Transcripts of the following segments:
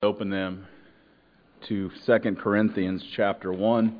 Open them to 2 Corinthians chapter 1.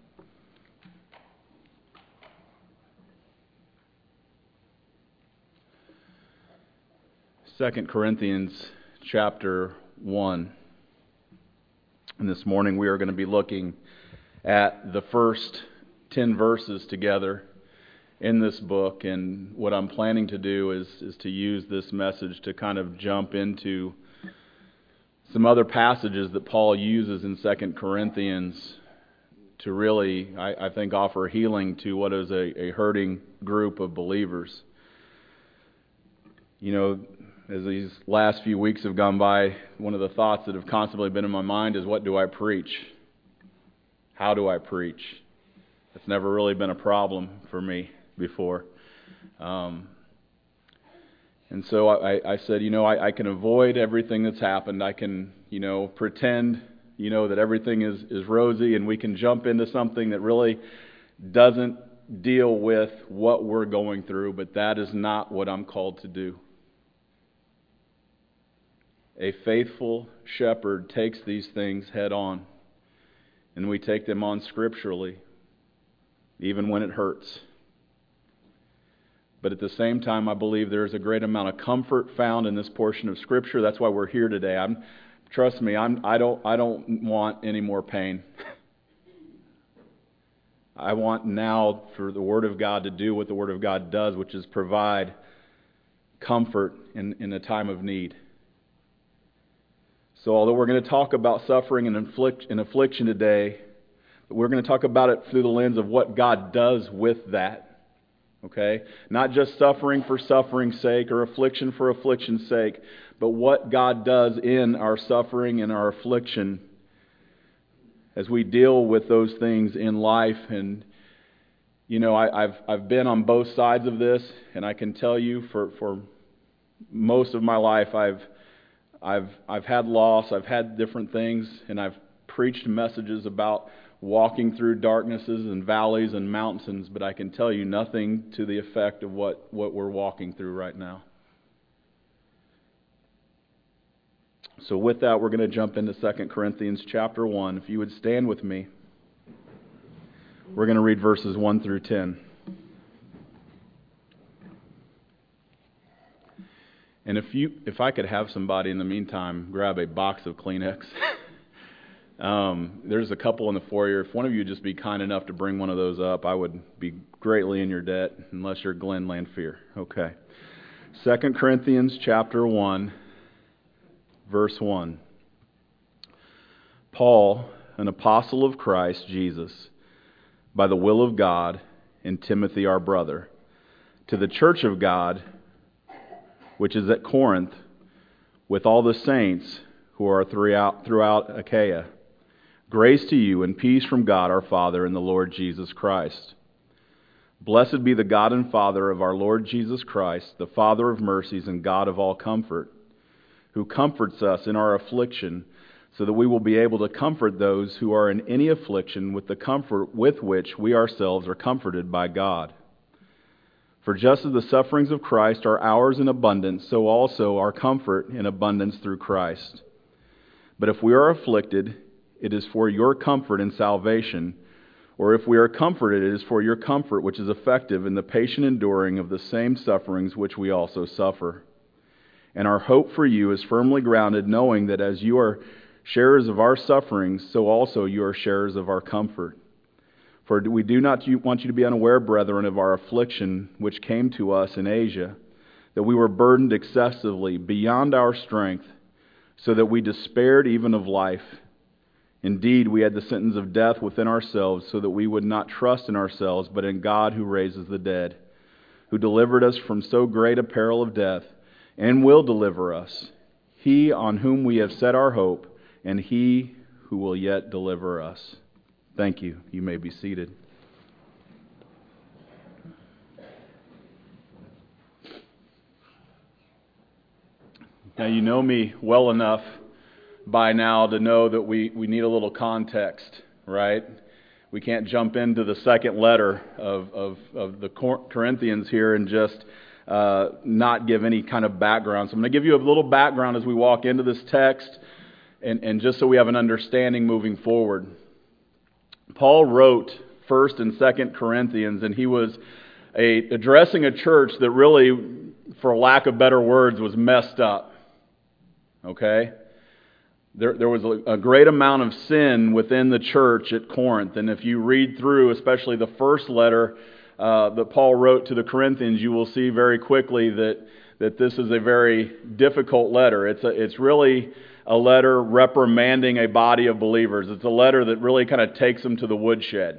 Second Corinthians chapter 1. And this morning we are going to be looking at the first 10 verses together in this book. And what I'm planning to do is to use this message to kind of jump into some other passages that Paul uses in 2 Corinthians to really, I think, offer healing to what is a hurting group of believers. You know, as these last few weeks have gone by, one of the thoughts that have constantly been in my mind is, what do I preach? How do I preach? It's never really been a problem for me before. And so I said, I can avoid everything that's happened. I can, pretend, that everything is rosy, and we can jump into something that really doesn't deal with what we're going through, but that is not what I'm called to do. A faithful shepherd takes these things head on, and we take them on scripturally, even when it hurts. But at the same time, I believe there is a great amount of comfort found in this portion of Scripture. That's why we're here today. Trust me, I don't want any more pain. I want now for the Word of God to do what the Word of God does, which is provide comfort in a time of need. So although we're going to talk about suffering and affliction today, we're going to talk about it through the lens of what God does with that. Okay? Not just suffering for suffering's sake or affliction for affliction's sake, but what God does in our suffering and our affliction as we deal with those things in life. And I've been on both sides of this, and I can tell you for most of my life I've had loss, I've had different things, and I've preached messages about walking through darknesses and valleys and mountains, but I can tell you nothing to the effect of what we're walking through right now. So with that, we're going to jump into 2 Corinthians chapter 1. If you would stand with me, we're going to read verses 1 through 10. And if I could have somebody in the meantime grab a box of Kleenex. There's a couple in the foyer. If one of you would just be kind enough to bring one of those up, I would be greatly in your debt, unless you're Glenn Lanphier. Okay. 2 Corinthians chapter 1, verse 1. Paul, an apostle of Christ Jesus, by the will of God, and Timothy our brother, to the church of God, which is at Corinth, with all the saints who are throughout Achaia. Grace to you and peace from God our Father and the Lord Jesus Christ. Blessed be the God and Father of our Lord Jesus Christ, the Father of mercies and God of all comfort, who comforts us in our affliction, so that we will be able to comfort those who are in any affliction with the comfort with which we ourselves are comforted by God. For just as the sufferings of Christ are ours in abundance, so also our comfort in abundance through Christ. But if we are afflicted, it is for your comfort and salvation, or if we are comforted, it is for your comfort, which is effective in the patient enduring of the same sufferings which we also suffer. And our hope for you is firmly grounded, knowing that as you are sharers of our sufferings, so also you are sharers of our comfort. For we do not want you to be unaware, brethren, of our affliction which came to us in Asia, that we were burdened excessively beyond our strength, so that we despaired even of life. Indeed, we had the sentence of death within ourselves, so that we would not trust in ourselves, but in God who raises the dead, who delivered us from so great a peril of death, and will deliver us, He on whom we have set our hope, and He who will yet deliver us. Thank you. You may be seated. Now, you know me well enough by now to know that we need a little context, right? We can't jump into the second letter of the Corinthians here and just not give any kind of background. So I'm going to give you a little background as we walk into this text. and just so we have an understanding moving forward. Paul wrote 1st and 2nd Corinthians, and he was addressing a church that really, for lack of better words, was messed up. Okay? There was a great amount of sin within the church at Corinth, and if you read through, especially the first letter that Paul wrote to the Corinthians, you will see very quickly that this is a very difficult letter. It's really a letter reprimanding a body of believers. It's a letter that really kind of takes them to the woodshed.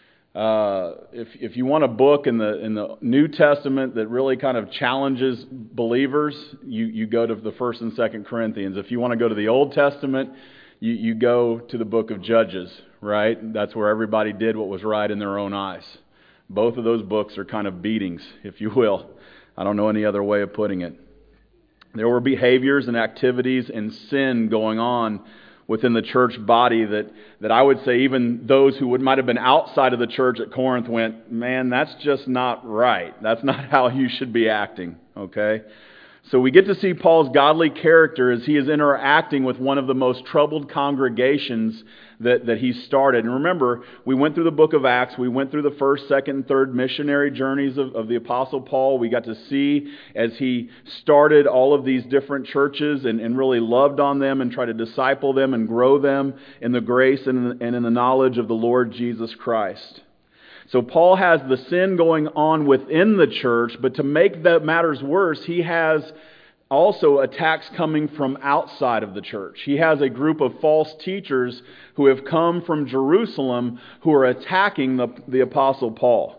If you want a book in the New Testament that really kind of challenges believers, you go to the 1st and 2nd Corinthians. If you want to go to the Old Testament, you go to the book of Judges, right? That's where everybody did what was right in their own eyes. Both of those books are kind of beatings, if you will. I don't know any other way of putting it. There were behaviors and activities and sin going on within the church body that I would say even those who might have been outside of the church at Corinth went, man, that's just not right. That's not how you should be acting, okay? So we get to see Paul's godly character as he is interacting with one of the most troubled congregations that he started. And remember, we went through the book of Acts. We went through the 1st, 2nd, and 3rd missionary journeys of the Apostle Paul. We got to see as he started all of these different churches and really loved on them and tried to disciple them and grow them in the grace and in the knowledge of the Lord Jesus Christ. So Paul has the sin going on within the church, but to make that matters worse, he has also attacks coming from outside of the church. He has a group of false teachers who have come from Jerusalem who are attacking the Apostle Paul.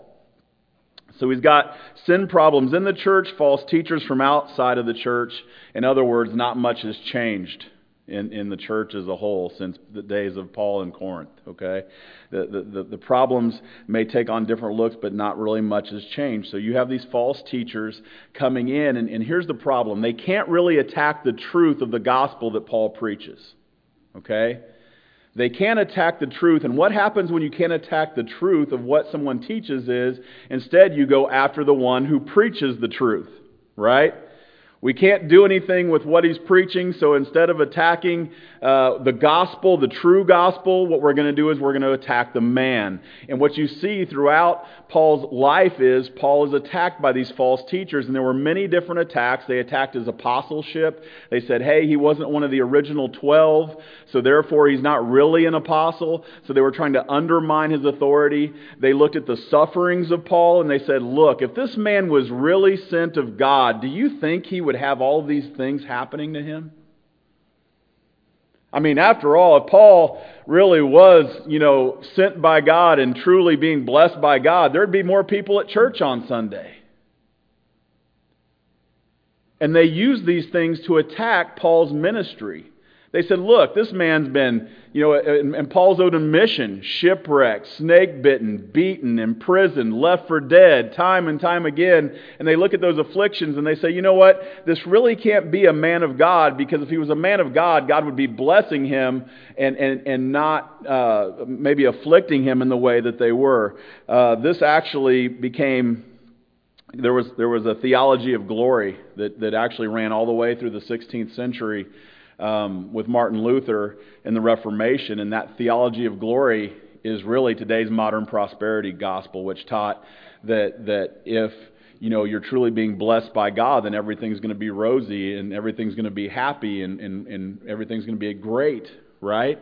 So he's got sin problems in the church, false teachers from outside of the church. In other words, not much has changed in the church as a whole since the days of Paul in Corinth. Okay, the problems may take on different looks, but not really much has changed. So you have these false teachers coming in, and here's the problem: they can't really attack the truth of the gospel that Paul preaches. Okay, they can't attack the truth, and what happens when you can't attack the truth of what someone teaches is instead you go after the one who preaches the truth, right? We can't do anything with what he's preaching, so instead of attacking the gospel, the true gospel, what we're going to do is we're going to attack the man. And what you see throughout Paul's life is Paul is attacked by these false teachers, and there were many different attacks. They attacked his apostleship. They said, hey, he wasn't one of the original 12, so therefore he's not really an apostle. So they were trying to undermine his authority. They looked at the sufferings of Paul, and they said, look, if this man was really sent of God, do you think he would have all these things happening to him? I mean, after all, if Paul really was, sent by God and truly being blessed by God, there'd be more people at church on Sunday. And they used these things to attack Paul's ministry. They said, look, this man's been, and Paul's owed a mission, shipwrecked, snake-bitten, beaten, imprisoned, left for dead, time and time again. And they look at those afflictions and they say, you know what? This really can't be a man of God, because if he was a man of God, God would be blessing him and not maybe afflicting him in the way that they were. This actually became... There was a theology of glory that actually ran all the way through the 16th century with Martin Luther and the Reformation, and that theology of glory is really today's modern prosperity gospel, which taught that if you're truly being blessed by God, then everything's going to be rosy and everything's going to be happy and everything's going to be great, right?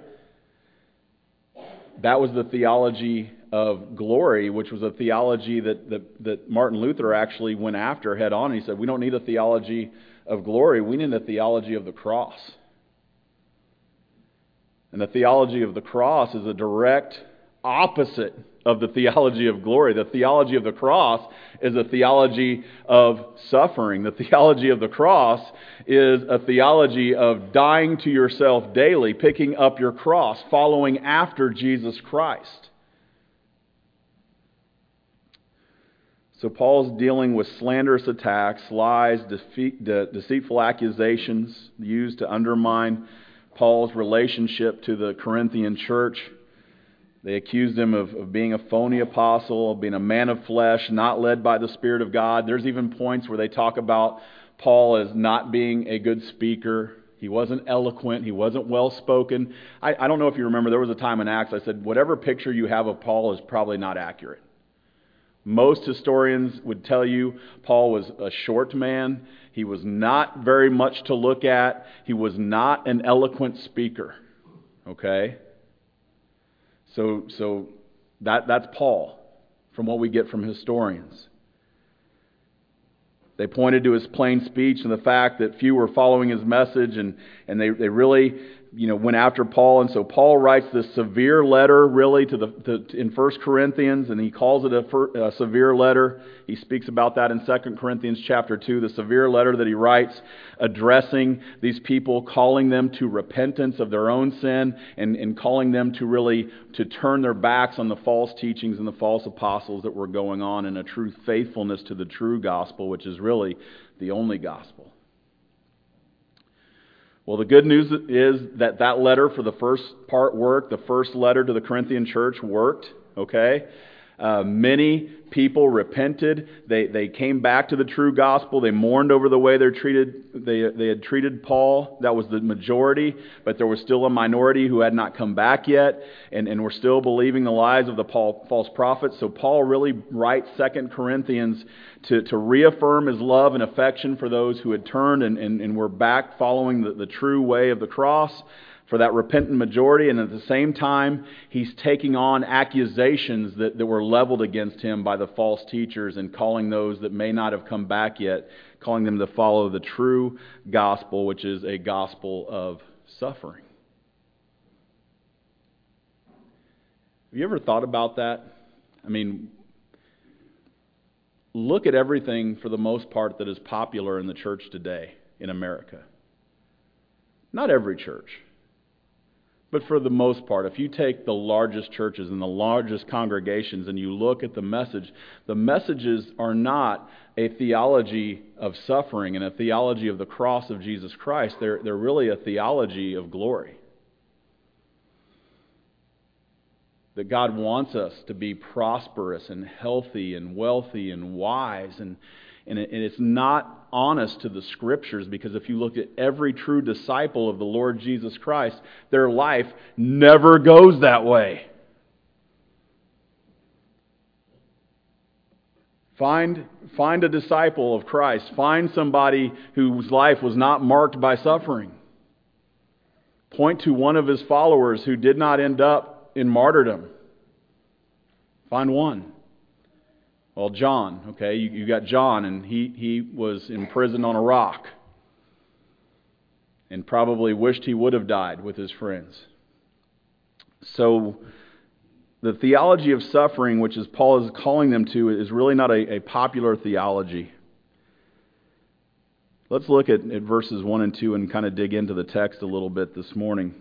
That was the theology of glory, which was a theology that Martin Luther actually went after head on. He said, we don't need a theology of glory, we need a theology of the cross. And the theology of the cross is a direct opposite of the theology of glory. The theology of the cross is a theology of suffering. The theology of the cross is a theology of dying to yourself daily, picking up your cross, following after Jesus Christ. So Paul's dealing with slanderous attacks, lies, deceitful accusations used to undermine Paul's relationship to the Corinthian church. They accused him of being a phony apostle, of being a man of flesh, not led by the Spirit of God. There's even points where they talk about Paul as not being a good speaker. He wasn't eloquent. He wasn't well-spoken. I don't know if you remember, there was a time in Acts I said, whatever picture you have of Paul is probably not accurate. Most historians would tell you Paul was a short man. He was not very much to look at. He was not an eloquent speaker. Okay? So that's Paul, from what we get from historians. They pointed to his plain speech and the fact that few were following his message, and they really went after Paul. And so Paul writes this severe letter really in 1 Corinthians, and he calls it a severe letter. He speaks about that in 2 Corinthians chapter 2, the severe letter that he writes addressing these people, calling them to repentance of their own sin and calling them to turn their backs on the false teachings and the false apostles that were going on, in a true faithfulness to the true gospel, which is really the only gospel. Well, the good news is that letter for the first part worked. The first letter to the Corinthian church worked. Okay? Many people repented. They came back to the true gospel. They mourned over the way they had treated Paul. That was the majority, but there was still a minority who had not come back yet and were still believing the lies of the false prophets. So Paul really writes 2 Corinthians to reaffirm his love and affection for those who had turned and were back following the true way of the cross, for that repentant majority. And at the same time, he's taking on accusations that were leveled against him by the false teachers and calling those that may not have come back yet, calling them to follow the true gospel, which is a gospel of suffering. Have you ever thought about that? I mean, look at everything, for the most part, that is popular in the church today in America. Not every church, but for the most part. If you take the largest churches and the largest congregations and you look at the messages are not a theology of suffering and a theology of the cross of Jesus Christ. They're really a theology of glory. That God wants us to be prosperous and healthy and wealthy and wise. And it's not honest to the Scriptures, because if you look at every true disciple of the Lord Jesus Christ, their life never goes that way. Find a disciple of Christ. Find somebody whose life was not marked by suffering. Point to one of his followers who did not end up in martyrdom. Find one. Well, John, okay, you got John, and he was imprisoned on a rock and probably wished he would have died with his friends. So the theology of suffering, which is Paul is calling them to, is really not a popular theology. Let's look at verses 1 and 2 and kind of dig into the text a little bit this morning.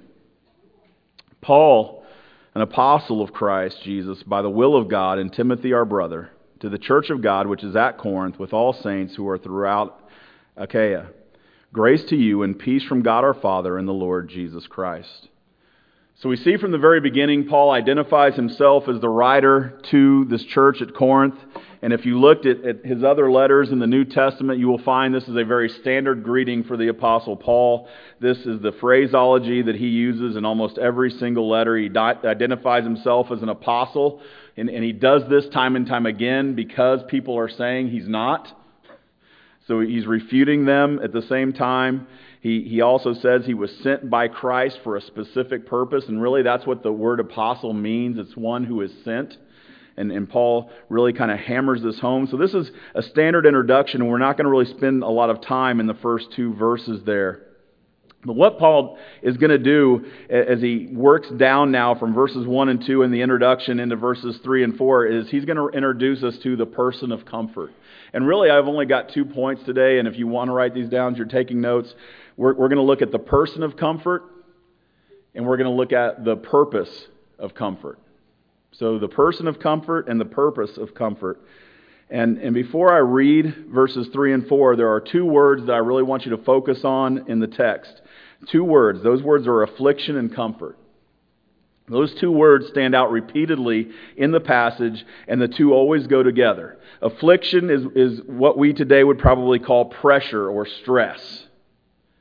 Paul, an apostle of Christ Jesus, by the will of God, and Timothy our brother, to the church of God which is at Corinth, with all saints who are throughout Achaia. Grace to you and peace from God our Father and the Lord Jesus Christ. So we see from the very beginning, Paul identifies himself as the writer to this church at Corinth. And if you looked at his other letters in the New Testament, you will find this is a very standard greeting for the Apostle Paul. This is the phraseology that he uses in almost every single letter. He identifies himself as an apostle, and he does this time and time again because people are saying he's not. So he's refuting them at the same time. He also says he was sent by Christ for a specific purpose, and really that's what the word apostle means. It's one who is sent. And Paul really kind of hammers this home. So this is a standard introduction, and we're not going to really spend a lot of time in the first two verses there. But what Paul is going to do as he works down now from verses 1 and 2 in the introduction into verses 3 and 4 is he's going to introduce us to the person of comfort. And really, I've only got 2 points today, and if you want to write these down as you're taking notes, we're going to look at the person of comfort, and we're going to look at the purpose of comfort. So the person of comfort and the purpose of comfort. And before I read verses 3 and 4, there are 2 words that I really want you to focus on in the text. 2 words. Those words are affliction and comfort. Those 2 words stand out repeatedly in the passage, and the 2 always go together. Affliction is what we today would probably call pressure or stress.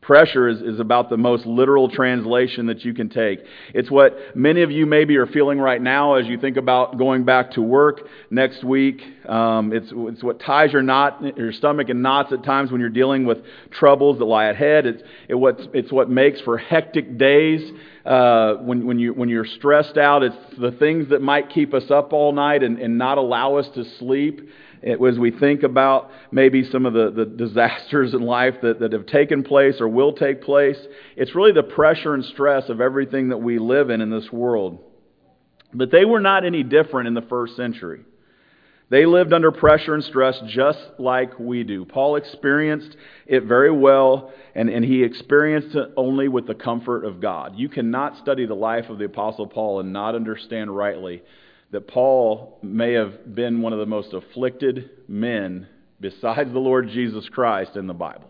Pressure is about the most literal translation that you can take. It's what many of you maybe are feeling right now as you think about going back to work next week. It's what ties your stomach in knots at times when you're dealing with troubles that lie ahead. It's what makes for hectic days when you're stressed out. It's the things that might keep us up all night and not allow us to sleep. As we think about maybe some of the disasters in life that have taken place or will take place, it's really the pressure and stress of everything that we live in this world. But they were not any different in the first century. They lived under pressure and stress just like we do. Paul experienced it very well, and he experienced it only with the comfort of God. You cannot study the life of the Apostle Paul and not understand rightly that Paul may have been one of the most afflicted men besides the Lord Jesus Christ in the Bible.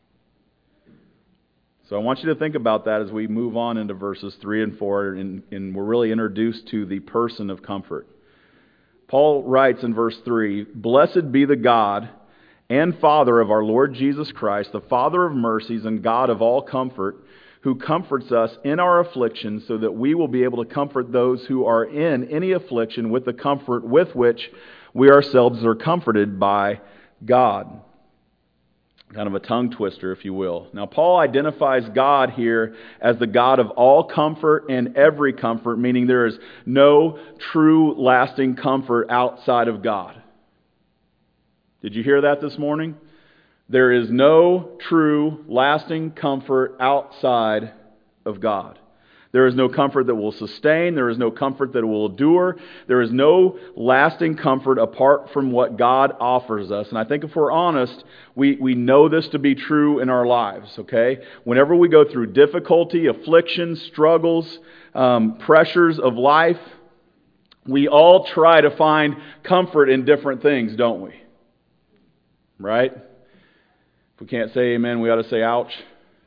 So I want you to think about that as we move on into verses 3 and 4, and we're really introduced to the person of comfort. Paul writes in verse 3, "Blessed be the God and Father of our Lord Jesus Christ, the Father of mercies and God of all comfort, who comforts us in our affliction, so that we will be able to comfort those who are in any affliction with the comfort with which we ourselves are comforted by God." Kind of a tongue twister, if you will. Now, Paul identifies God here as the God of all comfort and every comfort, meaning there is no true lasting comfort outside of God. Did you hear that this morning? There is no true, lasting comfort outside of God. There is no comfort that will sustain. There is no comfort that will endure. There is no lasting comfort apart from what God offers us. And I think if we're honest, we know this to be true in our lives, okay? Whenever we go through difficulty, affliction, struggles, pressures of life, we all try to find comfort in different things, don't we? Right? If we can't say amen, we ought to say ouch.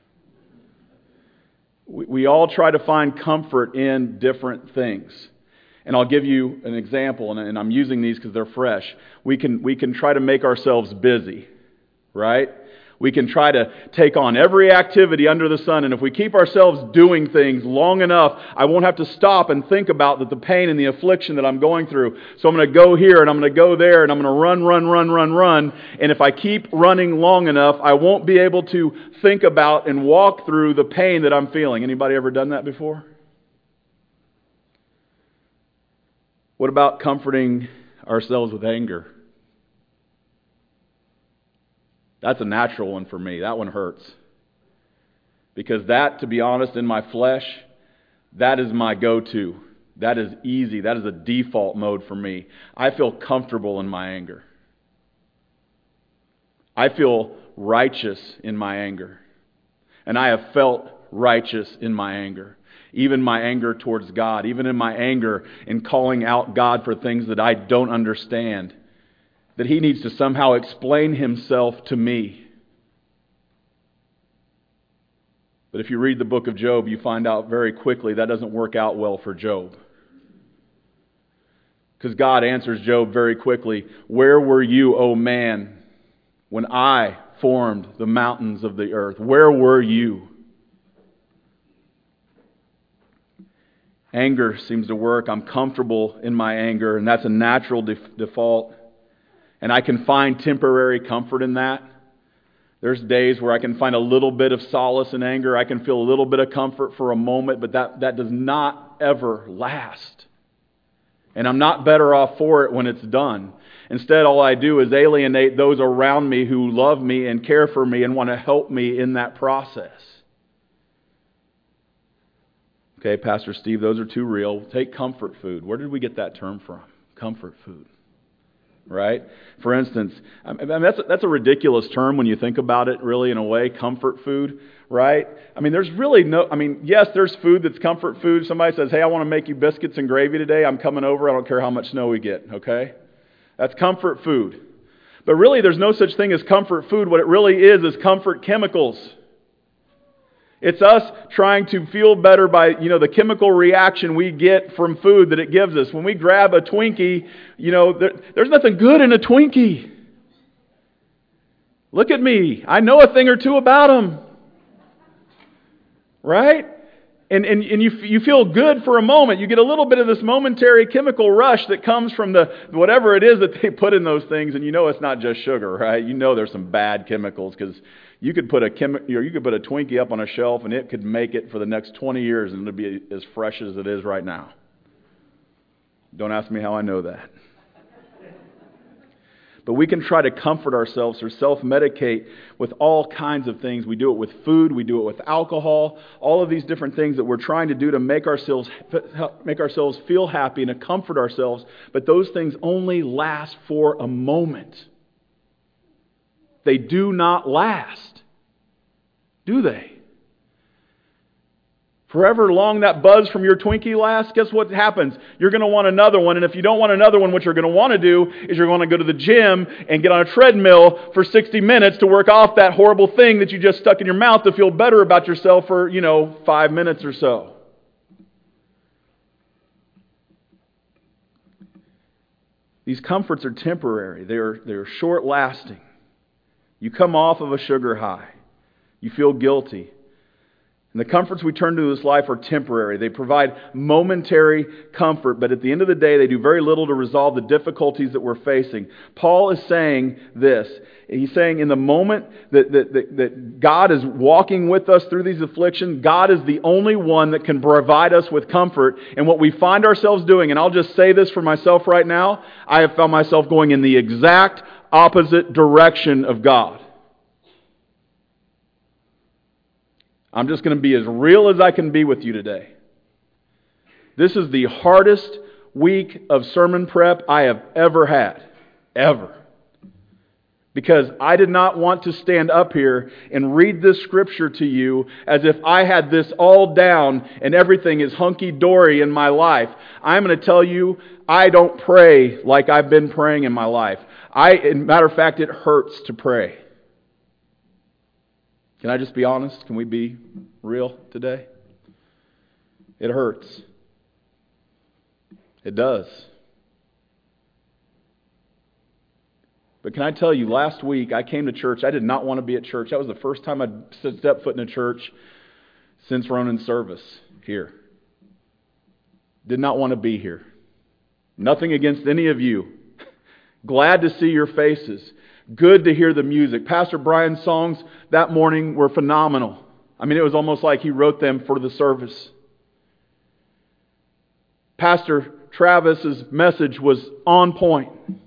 We all try to find comfort in different things. And I'll give you an example, and I'm using these because they're fresh. We can try to make ourselves busy, right? We can try to take on every activity under the sun, and if we keep ourselves doing things long enough, I won't have to stop and think about the pain and the affliction that I'm going through. So I'm going to go here, and I'm going to go there, and I'm going to run. And if I keep running long enough, I won't be able to think about and walk through the pain that I'm feeling. Anybody ever done that before? What about comforting ourselves with anger? That's a natural one for me. That one hurts. Because that, to be honest, in my flesh, that is my go-to. That is easy. That is a default mode for me. I feel comfortable in my anger. I feel righteous in my anger. And I have felt righteous in my anger. Even my anger towards God. Even in my anger in calling out God for things that I don't understand. That He needs to somehow explain Himself to me. But if you read the book of Job, you find out very quickly that doesn't work out well for Job. Because God answers Job very quickly, "Where were you, O man, when I formed the mountains of the earth? Where were you?" Anger seems to work. I'm comfortable in my anger, and that's a natural default. And I can find temporary comfort in that. There's days where I can find a little bit of solace in anger. I can feel a little bit of comfort for a moment, but that does not ever last. And I'm not better off for it when it's done. Instead, all I do is alienate those around me who love me and care for me and want to help me in that process. Okay, Pastor Steve, those are too real. Take comfort food. Where did we get that term from? Comfort food. Right? For instance, that's a ridiculous term when you think about it, really, in a way, comfort food, right? I mean, there's really yes, there's food that's comfort food. Somebody says, "Hey, I want to make you biscuits and gravy today. I'm coming over. I don't care how much snow we get," okay? That's comfort food. But really, there's no such thing as comfort food. What it really is comfort chemicals. It's us trying to feel better by, the chemical reaction we get from food that it gives us. When we grab a Twinkie, there's nothing good in a Twinkie. Look at me. I know a thing or two about them. right? And you feel good for a moment. You get a little bit of this momentary chemical rush that comes from the whatever it is that they put in those things, and you know it's not just sugar, right? You know there's some bad chemicals, because you could put a Twinkie up on a shelf and it could make it for the next 20 years and it'll be as fresh as it is right now. Don't ask me how I know that. But we can try to comfort ourselves or self-medicate with all kinds of things. We do it with food, we do it with alcohol, all of these different things that we're trying to do to make ourselves feel happy and to comfort ourselves. But those things only last for a moment. They do not last, do they? Forever long that buzz from your Twinkie lasts, guess what happens? You're going to want another one, and if you don't want another one, what you're going to want to do is you're going to go to the gym and get on a treadmill for 60 minutes to work off that horrible thing that you just stuck in your mouth to feel better about yourself for, 5 minutes or so. These comforts are temporary. They're short-lasting. You come off of a sugar high. You feel guilty. And the comforts we turn to this life are temporary. They provide momentary comfort, but at the end of the day, they do very little to resolve the difficulties that we're facing. Paul is saying this. He's saying in the moment that God is walking with us through these afflictions, God is the only one that can provide us with comfort. And what we find ourselves doing, and I'll just say this for myself right now, I have found myself going in the exact opposite direction of God. I'm just going to be as real as I can be with you today. This is the hardest week of sermon prep I have ever had. Ever. Because I did not want to stand up here and read this scripture to you as if I had this all down and everything is hunky-dory in my life. I'm going to tell you, I don't pray like I've been praying in my life. Matter of fact, it hurts to pray. Can I just be honest? Can we be real today? It hurts. It does. But can I tell you, last week I came to church. I did not want to be at church. That was the first time I'd stepped foot in a church since Ronan's service here. Did not want to be here. Nothing against any of you. Glad to see your faces. Good to hear the music. Pastor Brian's songs that morning were phenomenal. I mean, it was almost like he wrote them for the service. Pastor Travis's message was on point.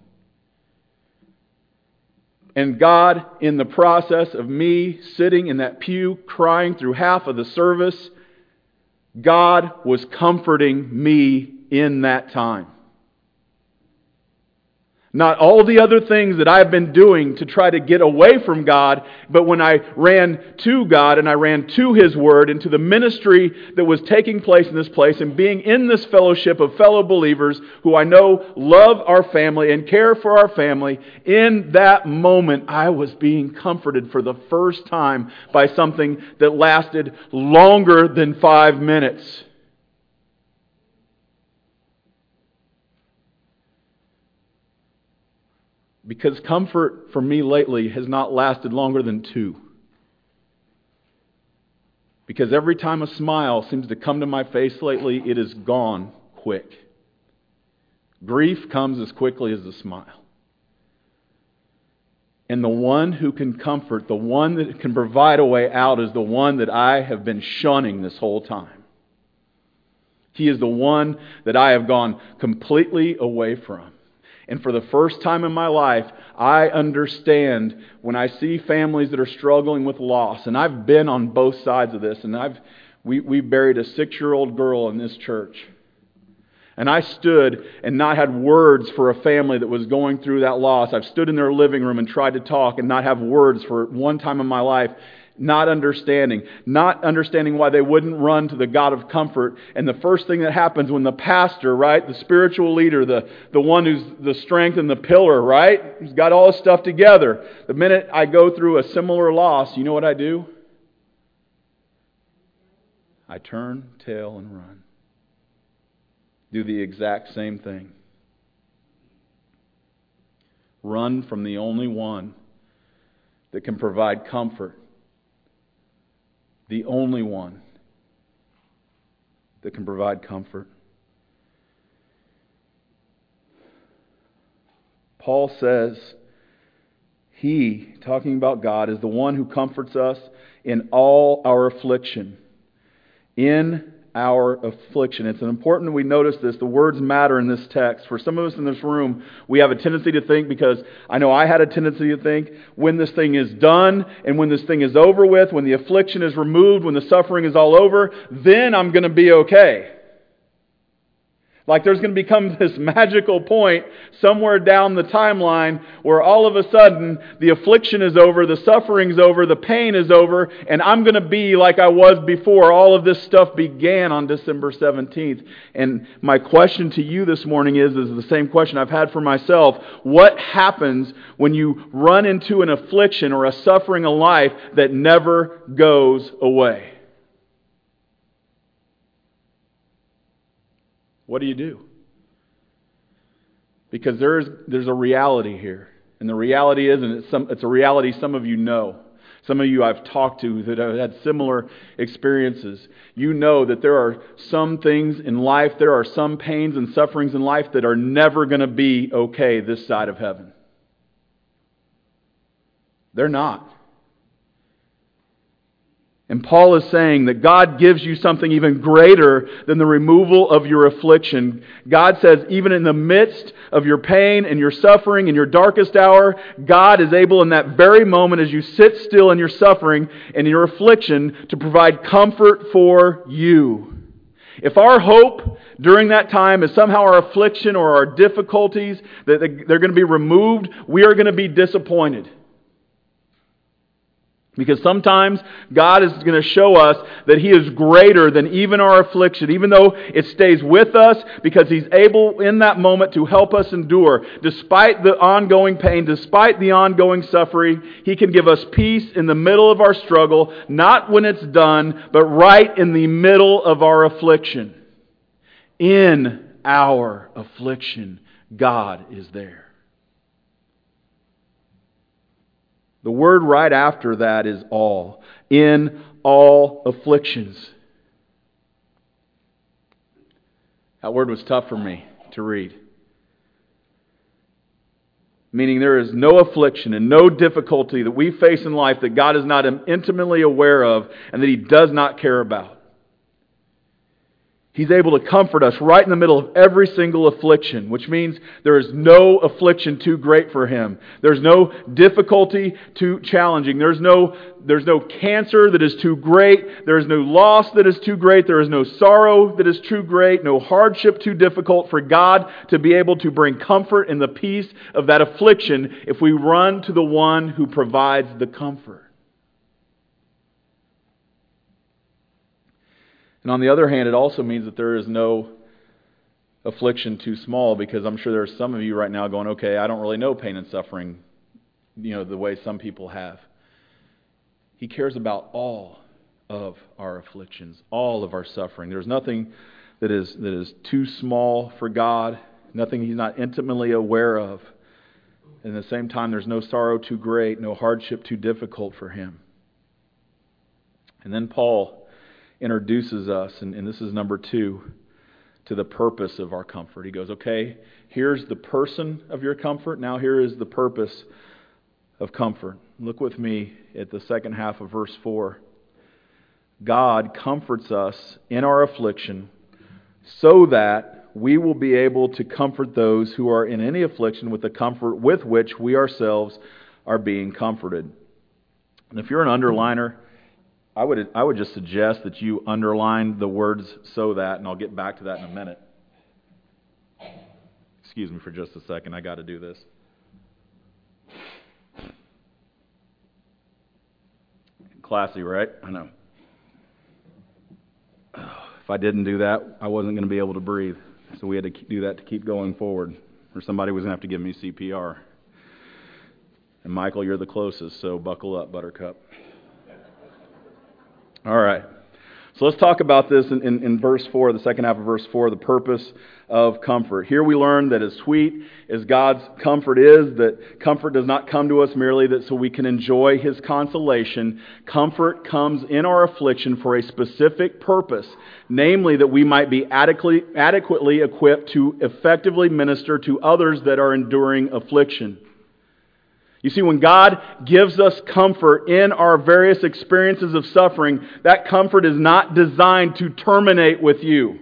And God, in the process of me sitting in that pew crying through half of the service, God was comforting me in that time. Not all the other things that I've been doing to try to get away from God, but when I ran to God and I ran to His Word and to the ministry that was taking place in this place and being in this fellowship of fellow believers who I know love our family and care for our family, in that moment I was being comforted for the first time by something that lasted longer than 5 minutes. Because comfort for me lately has not lasted longer than 2. Because every time a smile seems to come to my face lately, it is gone quick. Grief comes as quickly as a smile. And the one who can comfort, the one that can provide a way out is the one that I have been shunning this whole time. He is the one that I have gone completely away from. And for the first time in my life, I understand when I see families that are struggling with loss. And I've been on both sides of this. And we buried a 6-year-old girl in this church. And I stood and not had words for a family that was going through that loss. I've stood in their living room and tried to talk and not have words for one time in my life. Not understanding why they wouldn't run to the God of comfort. And the first thing that happens when the pastor, right, the spiritual leader, the one who's the strength and the pillar, right, who's got all his stuff together, the minute I go through a similar loss, you know what I do? I turn tail and run. Do the exact same thing. Run from the only one that can provide comfort. The only one that can provide comfort. Paul says He, talking about God, is the one who comforts us in all our affliction. In our affliction. It's important we notice this. The words matter in this text. For some of us in this room, we have a tendency to think, because I know I had a tendency to think, when this thing is done and when this thing is over with, when the affliction is removed, when the suffering is all over, then I'm going to be okay. Like there's going to become this magical point somewhere down the timeline where all of a sudden the affliction is over, the suffering's over, the pain is over, and I'm going to be like I was before all of this stuff began on December 17th. And my question to you this morning is the same question I've had for myself. What happens when you run into an affliction or a suffering in life that never goes away? What do you do? Because there's a reality here. And the reality is, and it's a reality some of you know. Some of you I've talked to that have had similar experiences. You know that there are some things in life, there are some pains and sufferings in life that are never going to be okay this side of heaven. They're not. And Paul is saying that God gives you something even greater than the removal of your affliction. God says even in the midst of your pain and your suffering in your darkest hour, God is able in that very moment as you sit still in your suffering and your affliction to provide comfort for you. If our hope during that time is somehow our affliction or our difficulties, that they're going to be removed, we are going to be disappointed. Because sometimes God is going to show us that He is greater than even our affliction, even though it stays with us, because He's able in that moment to help us endure. Despite the ongoing pain, despite the ongoing suffering, He can give us peace in the middle of our struggle, not when it's done, but right in the middle of our affliction. In our affliction, God is there. The word right after that is all. In all afflictions. That word was tough for me to read. Meaning there is no affliction and no difficulty that we face in life that God is not intimately aware of and that He does not care about. He's able to comfort us right in the middle of every single affliction, which means there is no affliction too great for Him. There's no difficulty too challenging. There's no cancer that is too great. There is no loss that is too great. There is no sorrow that is too great. No hardship too difficult for God to be able to bring comfort in the peace of that affliction if we run to the one who provides the comfort. And on the other hand, it also means that there is no affliction too small, because I'm sure there are some of you right now going, okay, I don't really know pain and suffering, the way some people have. He cares about all of our afflictions, all of our suffering. There's nothing that is too small for God, nothing He's not intimately aware of. And at the same time, there's no sorrow too great, no hardship too difficult for Him. And then Paul introduces us, and this is number 2, to the purpose of our comfort. He goes, okay, here's the person of your comfort. Now here is the purpose of comfort. Look with me at the second half of verse 4. God comforts us in our affliction so that we will be able to comfort those who are in any affliction with the comfort with which we ourselves are being comforted. And if you're an underliner, I would just suggest that you underline the words "so that," and I'll get back to that in a minute. Excuse me for just a second. I got to do this. Classy, right? I know. If I didn't do that, I wasn't going to be able to breathe. So we had to do that to keep going forward, or somebody was going to have to give me CPR. And Michael, you're the closest, so buckle up, Buttercup. All right. So let's talk about this in verse 4, the second half of verse 4, the purpose of comfort. Here we learn that as sweet as God's comfort is, that comfort does not come to us merely that so we can enjoy His consolation. Comfort comes in our affliction for a specific purpose, namely that we might be adequately equipped to effectively minister to others that are enduring affliction. You see, when God gives us comfort in our various experiences of suffering, that comfort is not designed to terminate with you.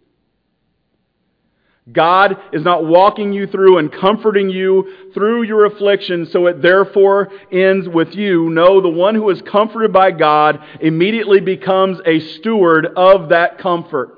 God is not walking you through and comforting you through your affliction so it therefore ends with you. No, the one who is comforted by God immediately becomes a steward of that comfort.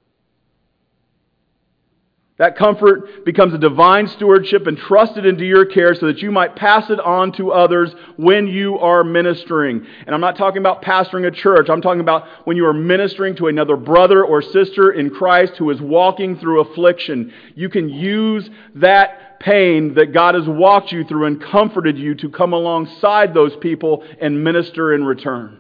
That comfort becomes a divine stewardship entrusted into your care so that you might pass it on to others when you are ministering. And I'm not talking about pastoring a church. I'm talking about when you are ministering to another brother or sister in Christ who is walking through affliction. You can use that pain that God has walked you through and comforted you to come alongside those people and minister in return.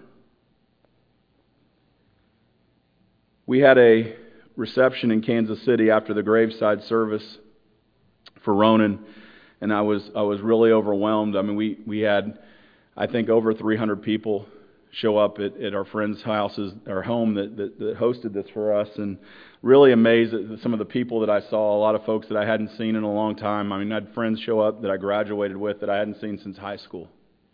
We had a reception in Kansas City after the graveside service for Ronan, and I was really overwhelmed. I mean, we had, I think, over 300 people show up at our friends' houses, our home that hosted this for us, and really amazed at some of the people that I saw. A lot of folks that I hadn't seen in a long time. I mean, I had friends show up that I graduated with that I hadn't seen since high school.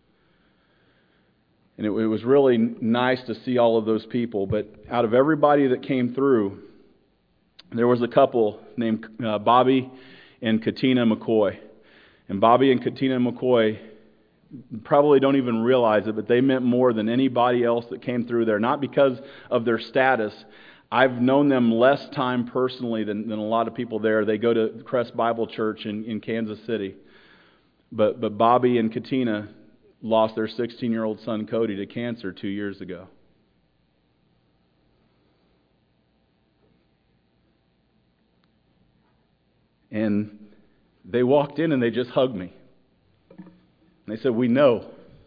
And it was really nice to see all of those people. But out of everybody that came through, there was a couple named Bobby and Katina McCoy. And Bobby and Katina McCoy probably don't even realize it, but they meant more than anybody else that came through there. Not because of their status. I've known them less time personally than a lot of people there. They go to Crest Bible Church in Kansas City. But Bobby and Katina lost their 16-year-old son Cody to cancer 2 years ago. And they walked in and they just hugged me. And they said, "We know."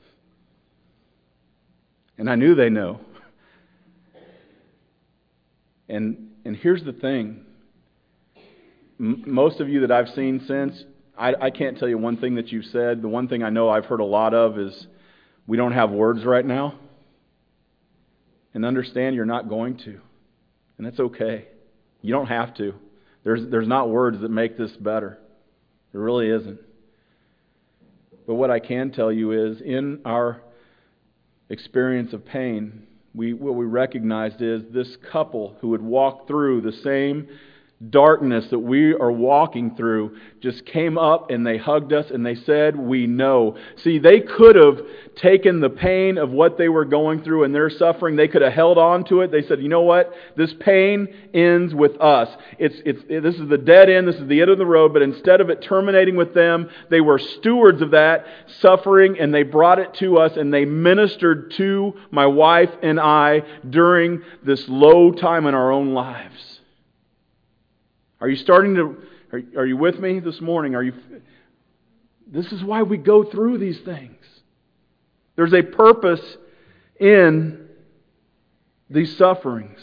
And I knew they know. And here's the thing. Most of you that I've seen since, I can't tell you one thing that you've said. The one thing I know I've heard a lot of is, "We don't have words right now." And understand you're not going to. And that's okay. You don't have to. There's not words that make this better. There really isn't. But what I can tell you is, in our experience of pain, what we recognized is this couple who had walked through the same darkness that we are walking through just came up and they hugged us and they said, "We know." See, they could have taken the pain of what they were going through and their suffering. They could have held on to it. They said, "You know what? This pain ends with us. This is the dead end. This is the end of the road." But instead of it terminating with them, they were stewards of that suffering and they brought it to us and they ministered to my wife and I during this low time in our own lives. Are you with me this morning? This is why we go through these things. There's a purpose in these sufferings.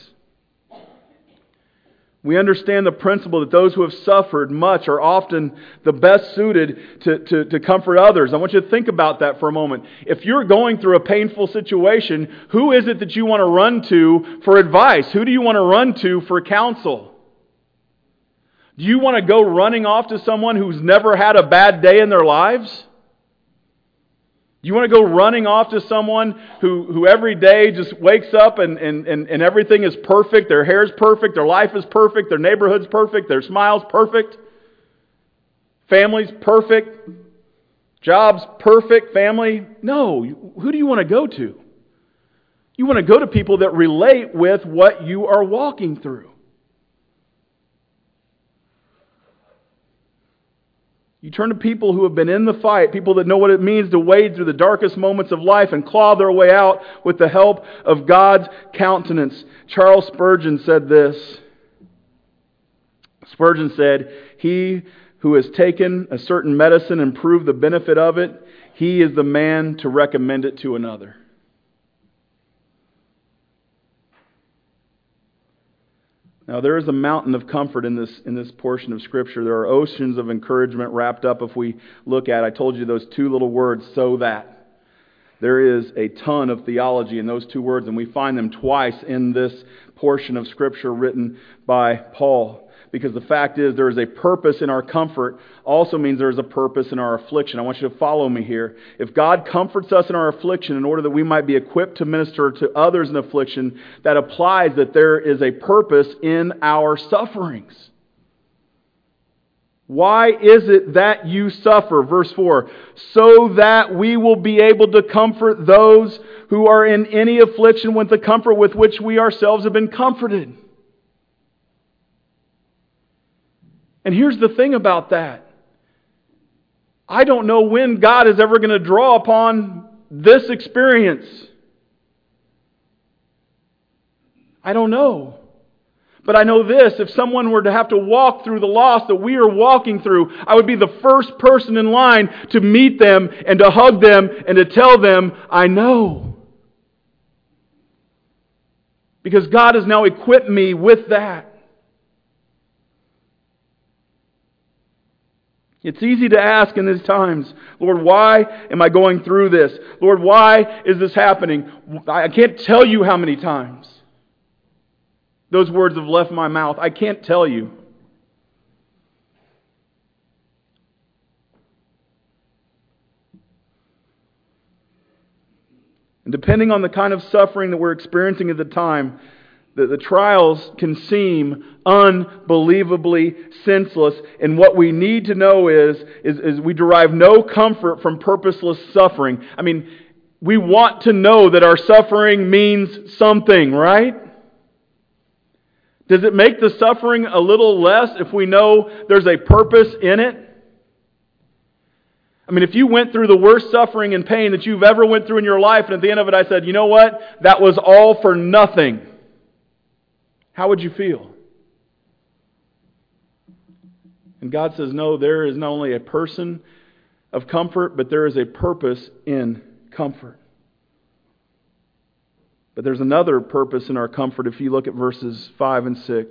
We understand the principle that those who have suffered much are often the best suited to comfort others. I want you to think about that for a moment. If you're going through a painful situation, who is it that you want to run to for advice? Who do you want to run to for counsel? Do you want to go running off to someone who's never had a bad day in their lives? Do you want to go running off to someone who every day just wakes up and everything is perfect? Their hair's perfect, their life is perfect, their neighborhood's perfect, their smile's perfect, family's perfect, job's perfect, family? No. Who do you want to go to? You want to go to people that relate with what you are walking through. You turn to people who have been in the fight, people that know what it means to wade through the darkest moments of life and claw their way out with the help of God's countenance. Charles Spurgeon said this. Spurgeon said, "He who has taken a certain medicine and proved the benefit of it, he is the man to recommend it to another." Now, there is a mountain of comfort in this portion of Scripture. There are oceans of encouragement wrapped up if we look at, I told you those two little words, so that. There is a ton of theology in those two words, and we find them twice in this portion of Scripture written by Paul. Because the fact is, there is a purpose in our comfort, also means there is a purpose in our affliction. I want you to follow me here. If God comforts us in our affliction in order that we might be equipped to minister to others in affliction, that applies that there is a purpose in our sufferings. Why is it that you suffer? Verse 4, so that we will be able to comfort those who are in any affliction with the comfort with which we ourselves have been comforted. And here's the thing about that. I don't know when God is ever going to draw upon this experience. I don't know. But I know this, if someone were to have to walk through the loss that we are walking through, I would be the first person in line to meet them and to hug them and to tell them, I know. Because God has now equipped me with that. It's easy to ask in these times, Lord, why am I going through this? Lord, why is this happening? I can't tell you how many times those words have left my mouth. I can't tell you. And depending on the kind of suffering that we're experiencing at the time, the trials can seem unbelievably senseless. And what we need to know is we derive no comfort from purposeless suffering. I mean, we want to know that our suffering means something, right? Does it make the suffering a little less if we know there's a purpose in it? I mean, if you went through the worst suffering and pain that you've ever went through in your life, and at the end of it I said, you know what? That was all for nothing. How would you feel? And God says, no, there is not only a person of comfort, but there is a purpose in comfort. But there's another purpose in our comfort if you look at verses 5 and 6.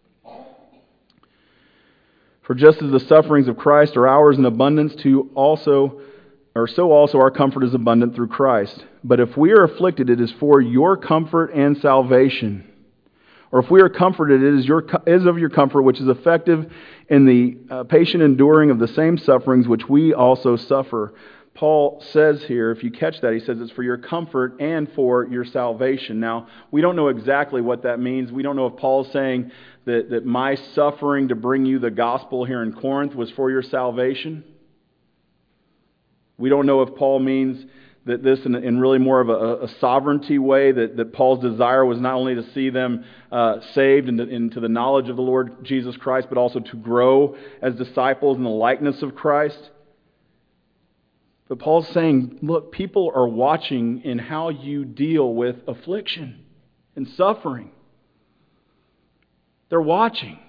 For just as the sufferings of Christ are ours in abundance, so also our comfort is abundant through Christ. But if we are afflicted, it is for your comfort and salvation. Or if we are comforted, it is of your comfort, which is effective in the patient enduring of the same sufferings which we also suffer. Paul says here, if you catch that, he says it's for your comfort and for your salvation. Now, we don't know exactly what that means. We don't know if Paul's saying that my suffering to bring you the gospel here in Corinth was for your salvation. We don't know if Paul means that this in really more of a sovereignty way, that Paul's desire was not only to see them saved into the knowledge of the Lord Jesus Christ, but also to grow as disciples in the likeness of Christ. But Paul's saying, look, people are watching in how you deal with affliction and suffering. They're watching.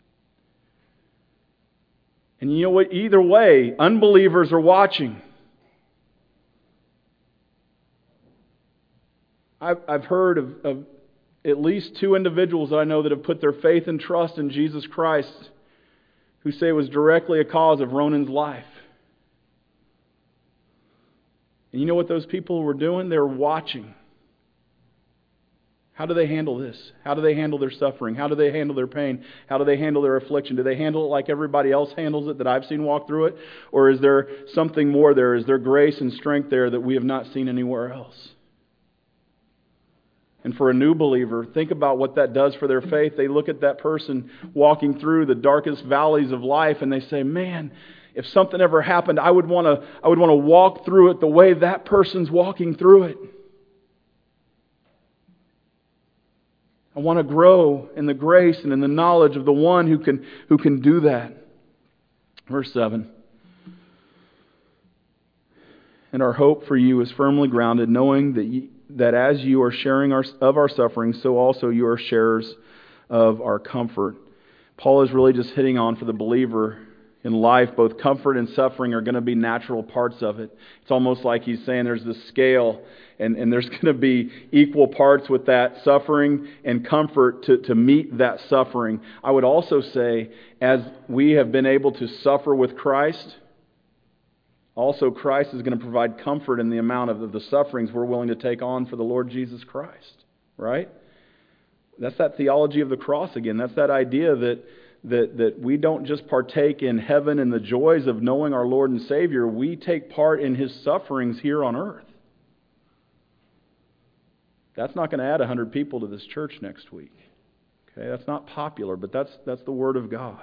And you know what? Either way, unbelievers are watching. I've heard of at least 2 individuals that I know that have put their faith and trust in Jesus Christ who say it was directly a cause of Ronan's life. And you know what those people were doing? They were watching. How do they handle this? How do they handle their suffering? How do they handle their pain? How do they handle their affliction? Do they handle it like everybody else handles it that I've seen walk through it? Or is there something more there? Is there grace and strength there that we have not seen anywhere else? And for a new believer, think about what that does for their faith. They look at that person walking through the darkest valleys of life and they say, man, if something ever happened, I would want to walk through it the way that person's walking through it. I want to grow in the grace and in the knowledge of the one who can do that. Verse 7. And our hope for you is firmly grounded, knowing that as you are sharing of our suffering, so also you are sharers of our comfort. Paul is really just hitting on for the believer, In life, both comfort and suffering are going to be natural parts of it. It's almost like he's saying there's this scale, and there's going to be equal parts with that suffering and comfort to meet that suffering. I would also say, as we have been able to suffer with Christ, also Christ is going to provide comfort in the amount of the sufferings we're willing to take on for the Lord Jesus Christ. Right? That's that theology of the cross again. That's that idea that we don't just partake in heaven and the joys of knowing our Lord and Savior. We take part in His sufferings here on earth. That's not going to add 100 people to this church next week. Okay, that's not popular, but that's the Word of God.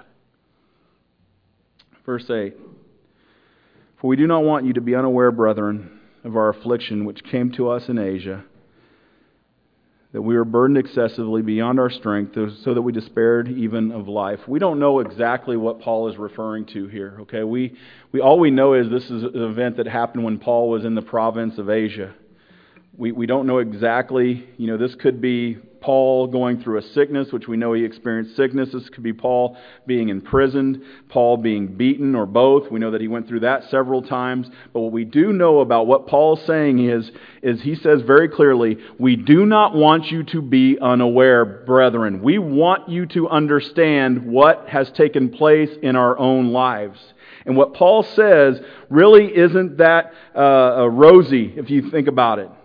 Verse 8. For we do not want you to be unaware, brethren, of our affliction which came to us in Asia, that we were burdened excessively beyond our strength, so that we despaired even of life. We don't know exactly what Paul is referring to here. Okay, all we know is this is an event that happened when Paul was in the province of Asia. We don't know exactly. This could be Paul going through a sickness, which we know he experienced sickness. This could be Paul being imprisoned, Paul being beaten, or both. We know that he went through that several times. But what we do know about what Paul is saying is he says very clearly, we do not want you to be unaware, brethren. We want you to understand what has taken place in our own lives. And what Paul says really isn't that rosy, if you think about it.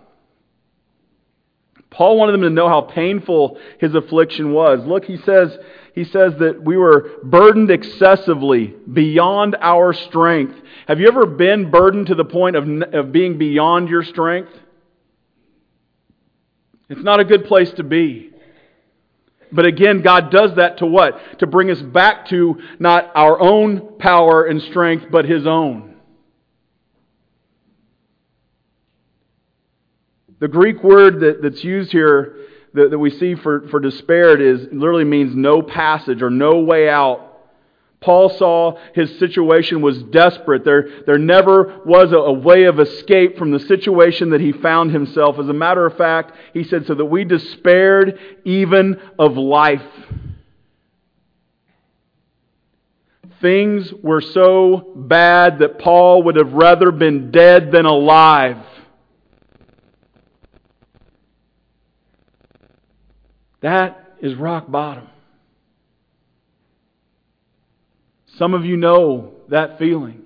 Paul wanted them to know how painful his affliction was. Look, he says that we were burdened excessively beyond our strength. Have you ever been burdened to the point of being beyond your strength? It's not a good place to be. But again, God does that to what? To bring us back to not our own power and strength, but His own. The Greek word that's used here that we see for despaired literally means no passage or no way out. Paul saw his situation was desperate. There never was a way of escape from the situation that he found himself. As a matter of fact, he said, so that we despaired even of life. Things were so bad that Paul would have rather been dead than alive. That is rock bottom. Some of you know that feeling.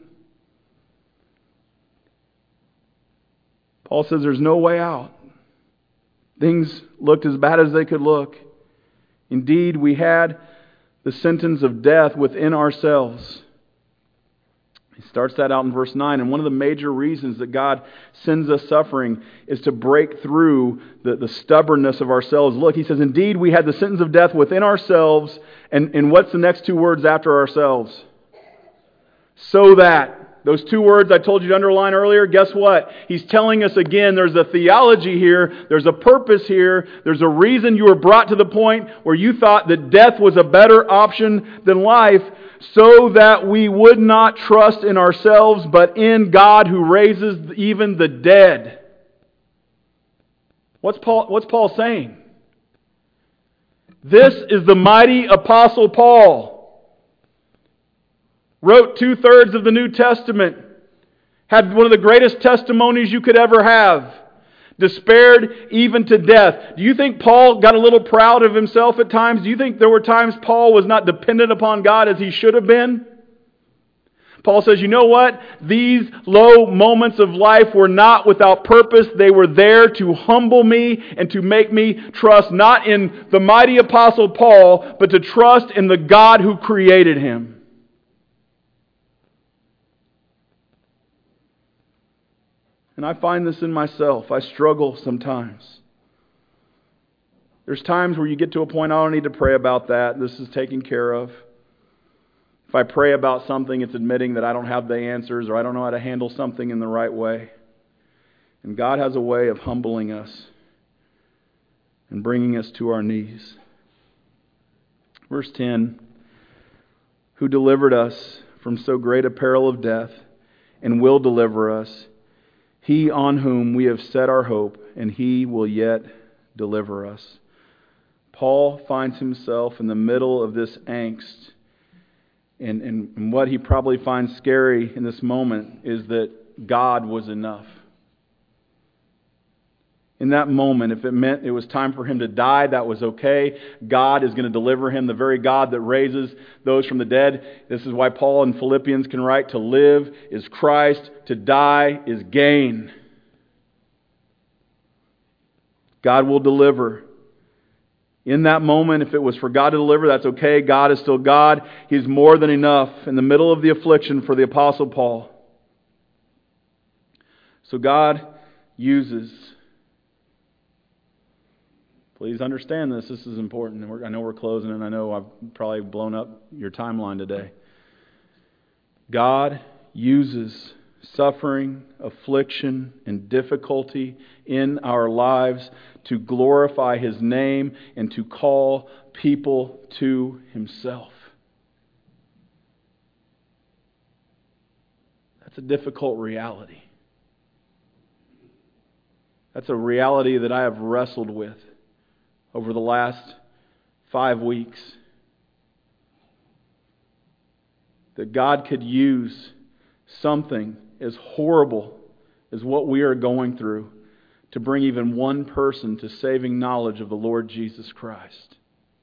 Paul says there's no way out. Things looked as bad as they could look. Indeed, we had the sentence of death within ourselves. He starts that out in verse 9. And one of the major reasons that God sends us suffering is to break through the stubbornness of ourselves. Look, he says, indeed, we had the sentence of death within ourselves. And what's the next two words after ourselves? So that. Those two words I told you to underline earlier, guess what? He's telling us again, there's a theology here, there's a purpose here, there's a reason you were brought to the point where you thought that death was a better option than life, so that we would not trust in ourselves, but in God who raises even the dead. What's Paul saying? This is the mighty Apostle Paul. Wrote 2/3 of the New Testament. Had one of the greatest testimonies you could ever have. Despaired even to death. Do you think Paul got a little proud of himself at times? Do you think there were times Paul was not dependent upon God as he should have been? Paul says, you know what? These low moments of life were not without purpose. They were there to humble me and to make me trust not in the mighty Apostle Paul, but to trust in the God who created him. And I find this in myself. I struggle sometimes. There's times where you get to a point, I don't need to pray about that. This is taken care of. If I pray about something, it's admitting that I don't have the answers or I don't know how to handle something in the right way. And God has a way of humbling us and bringing us to our knees. Verse 10, who delivered us from so great a peril of death and will deliver us, He on whom we have set our hope, and He will yet deliver us. Paul finds himself in the middle of this angst. And what he probably finds scary in this moment is that God was enough. In that moment, if it meant it was time for him to die, that was okay. God is going to deliver him, the very God that raises those from the dead. This is why Paul in Philippians can write, to live is Christ, to die is gain. God will deliver. In that moment, if it was for God to deliver, that's okay. God is still God. He's more than enough in the middle of the affliction for the Apostle Paul. So God uses. Please understand this. This is important. I know we're closing, and I know I've probably blown up your timeline today. God uses suffering, affliction, and difficulty in our lives to glorify His name and to call people to Himself. That's a difficult reality. That's a reality that I have wrestled with over the last 5 weeks. That God could use something as horrible as what we are going through to bring even one person to saving knowledge of the Lord Jesus Christ.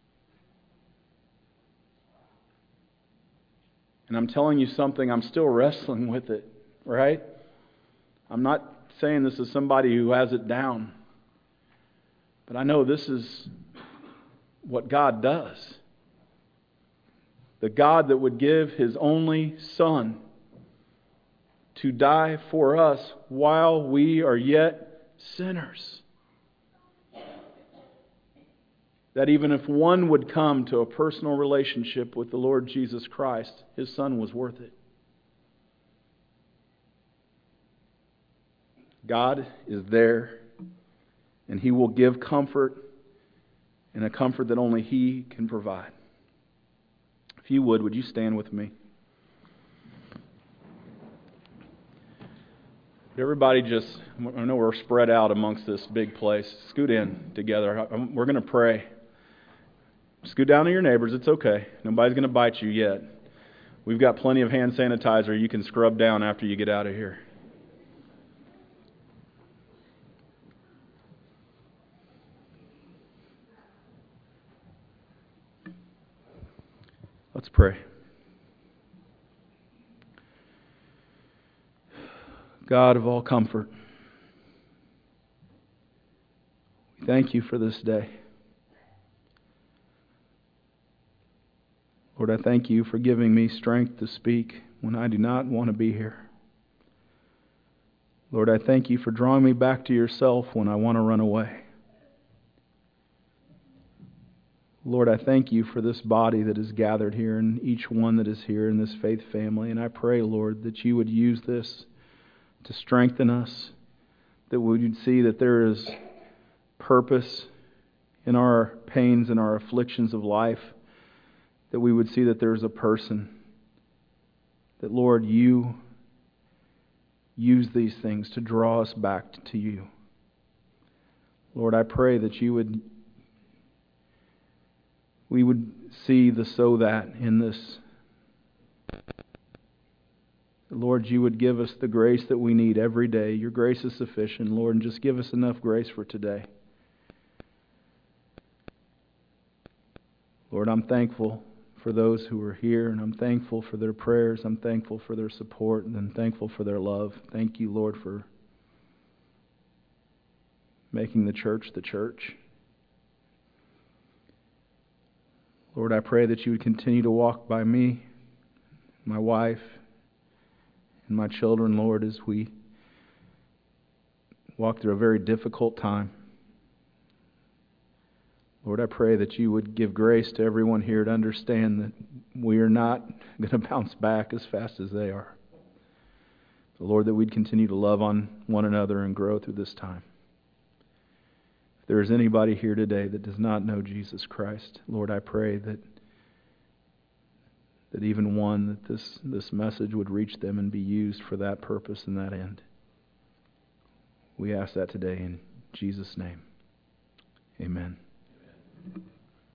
And I'm telling you something, I'm still wrestling with it, right? I'm not saying this is somebody who has it down. But I know this is what God does. The God that would give His only Son to die for us while we are yet sinners. That even if one would come to a personal relationship with the Lord Jesus Christ, His Son was worth it. God is there, and He will give comfort, and a comfort that only He can provide. If you would you stand with me? Everybody just, I know we're spread out amongst this big place. Scoot in together. We're going to pray. Scoot down to your neighbors. It's okay. Nobody's going to bite you yet. We've got plenty of hand sanitizer you can scrub down after you get out of here. Let's pray. God of all comfort, we thank You for this day. Lord, I thank You for giving me strength to speak when I do not want to be here. Lord, I thank You for drawing me back to Yourself when I want to run away. Lord, I thank You for this body that is gathered here and each one that is here in this faith family. And I pray, Lord, that You would use this to strengthen us, that we would see that there is purpose in our pains and our afflictions of life, that we would see that there is a person, that, Lord, You use these things to draw us back to You. Lord, I pray that we would see the so that in this. Lord, You would give us the grace that we need every day. Your grace is sufficient, Lord, and just give us enough grace for today. Lord, I'm thankful for those who are here, and I'm thankful for their prayers. I'm thankful for their support, and I'm thankful for their love. Thank You, Lord, for making the church the church. Lord, I pray that You would continue to walk by me, my wife, and my children, Lord, as we walk through a very difficult time. Lord, I pray that You would give grace to everyone here to understand that we are not going to bounce back as fast as they are. But Lord, that we'd continue to love on one another and grow through this time. If there is anybody here today that does not know Jesus Christ, Lord, I pray that even one, that this message would reach them and be used for that purpose and that end. We ask that today in Jesus' name. Amen.